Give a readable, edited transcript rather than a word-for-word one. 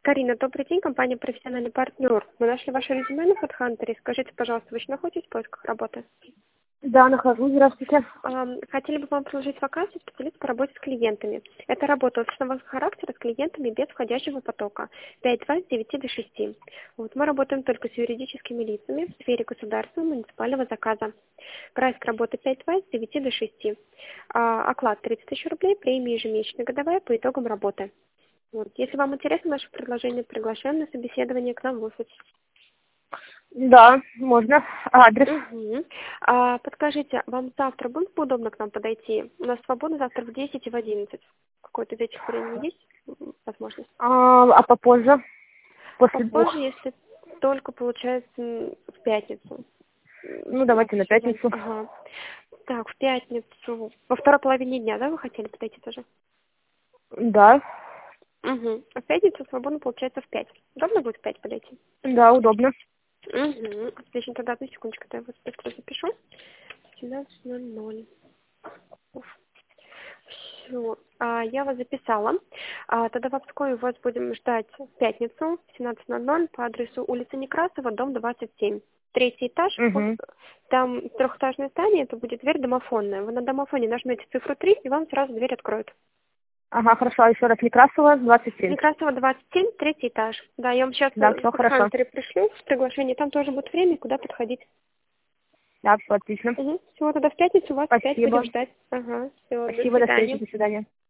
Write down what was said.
Карина, добрый день, компания «Профессиональный партнер». Мы нашли ваше резюме на HeadHunter. Скажите, пожалуйста, вы еще находитесь в поисках работы? Да, нахожусь. Здравствуйте. Хотели бы вам предложить вакансию специалист по работе с клиентами. Это работа офисного характера с клиентами без входящего потока. 5-2 с 9 до 6. Вот, мы работаем только с юридическими лицами в сфере государственного муниципального заказа. График работы 5-2 с 9 до 6. Оклад 30 тысяч рублей, премия ежемесячная годовая по итогам работы. Вот. Если вам интересно наше предложение, приглашаем на собеседование к нам в офис. Да, можно. Адрес. Угу. Подскажите, вам завтра будет удобно к нам подойти? У нас свободно завтра в 10 и в 11. Какое-то из этих времени есть возможность? А попозже? После двух. Попозже, если только получается в пятницу. Ну, давайте на пятницу. Ага. Так, в пятницу. Во второй половине дня, да, вы хотели подойти тоже? Да. Угу. А в пятницу свободно получается в 5. Удобно будет в 5 подойти? Да, удобно. Угу. Отлично, тогда одну секундочку, я вас быстро запишу. 17:00. Все. Я вас записала. Тогда в Обской вас будем ждать в пятницу в 17:00 по адресу улица Некрасова, дом 27. Третий этаж. Угу. Там трехэтажное здание, это будет дверь домофонная. Вы на домофоне нажмете цифру 3, и вам сразу дверь откроют. Ага, хорошо. А еще раз Некрасова, 27. Некрасова, 27, третий этаж. Да, я вам сейчас Да, в все хорошо. HeadHunter пришлю приглашение. Там тоже будет время, куда подходить. Да, все отлично. Угу. Все, тогда в пятницу вас опять Спасибо. будем ждать. Ага, все, до Спасибо, до встречи, свидания. до свидания.